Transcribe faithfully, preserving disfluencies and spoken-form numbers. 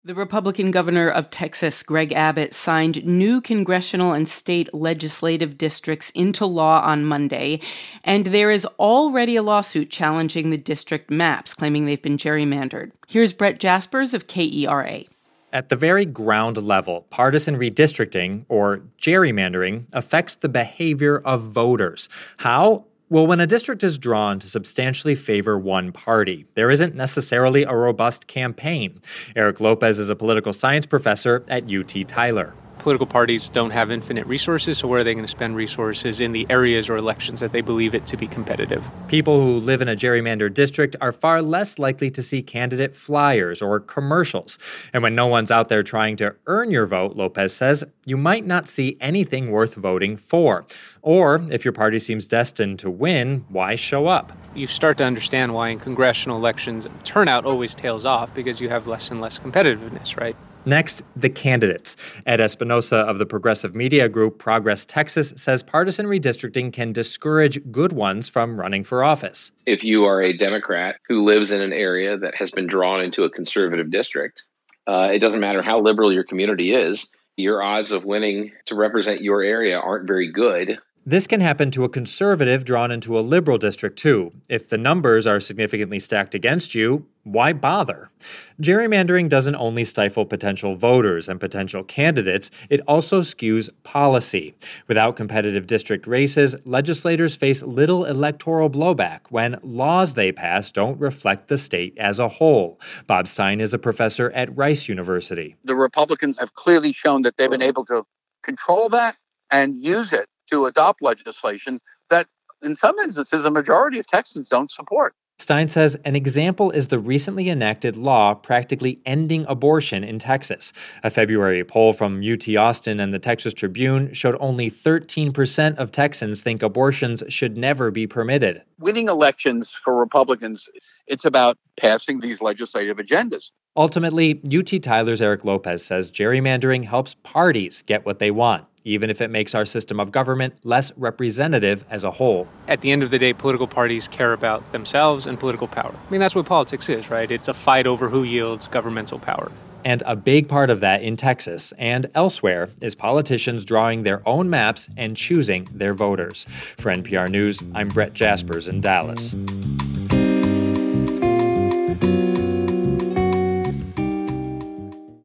The Republican governor of Texas, Greg Abbott, signed new congressional and state legislative districts into law on Monday, and there is already a lawsuit challenging the district maps, claiming they've been gerrymandered. Here's Brett Jaspers of K E R A. At the very ground level, partisan redistricting, or gerrymandering, affects the behavior of voters. How? Well, when a district is drawn to substantially favor one party, there isn't necessarily a robust campaign. Eric Lopez is a political science professor at U T Tyler. Political parties don't have infinite resources, so where are they going to spend resources in the areas or elections that they believe it to be competitive? People who live in a gerrymandered district are far less likely to see candidate flyers or commercials. And when no one's out there trying to earn your vote, Lopez says, you might not see anything worth voting for. Or, if your party seems destined to win, why show up? You start to understand why in congressional elections turnout always tails off, because you have less and less competitiveness, right? Next, the candidates. Ed Espinosa of the progressive media group Progress Texas says partisan redistricting can discourage good ones from running for office. If you are a Democrat who lives in an area that has been drawn into a conservative district, uh, it doesn't matter how liberal your community is, your odds of winning to represent your area aren't very good. This can happen to a conservative drawn into a liberal district, too. If the numbers are significantly stacked against you, why bother? Gerrymandering doesn't only stifle potential voters and potential candidates, it also skews policy. Without competitive district races, legislators face little electoral blowback when laws they pass don't reflect the state as a whole. Bob Stein is a professor at Rice University. The Republicans have clearly shown that they've been able to control that and use it to adopt legislation that, in some instances, a majority of Texans don't support. Stein says an example is the recently enacted law practically ending abortion in Texas. A February poll from U T Austin and the Texas Tribune showed only thirteen percent of Texans think abortions should never be permitted. Winning elections for Republicans, it's about passing these legislative agendas. Ultimately, U T Tyler's Eric Lopez says gerrymandering helps parties get what they want, even if it makes our system of government less representative as a whole. At the end of the day, political parties care about themselves and political power. I mean, that's what politics is, right? It's a fight over who yields governmental power. And a big part of that in Texas and elsewhere is politicians drawing their own maps and choosing their voters. For N P R News, I'm Brett Jaspers in Dallas.